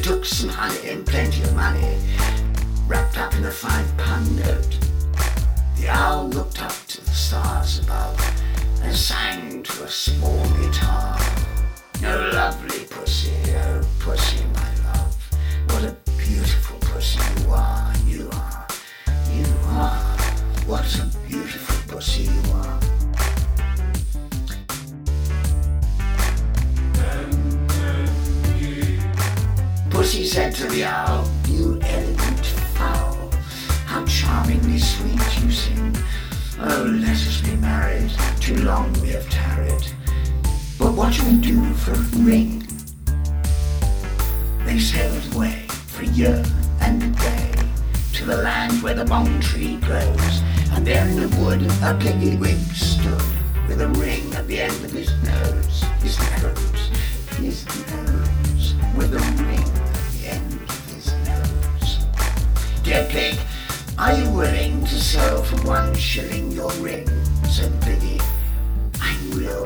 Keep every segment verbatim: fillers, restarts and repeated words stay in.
took some honey and plenty of money, wrapped up in a five-pound note. The owl looked up to the stars above and sang to a small guitar. Oh, lovely pussy, oh, pussy, my love, what a beautiful pussy you are, you are, you are, what a beautiful pussy you are. Pussy said to the owl, you elegant fowl, how charmingly sweet you sing. Oh, let us be married, too long we have tarried. But what shall we do for a ring? They sailed away for a year and a day to the land where the bong tree grows, and there in the wood a piggy-wig stood with a ring at the end of his nose, his nose, his nose, with a ring at the end of his nose. Dear pig, are you willing to sell for one shilling your ring? Said the piggy. I will.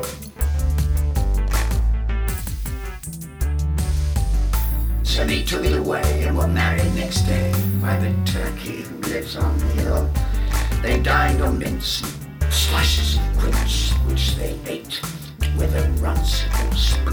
So they took it away and were married next day by the turkey who lives on the hill. They dined on mince and slices of quince, which they ate with a runcible spoon.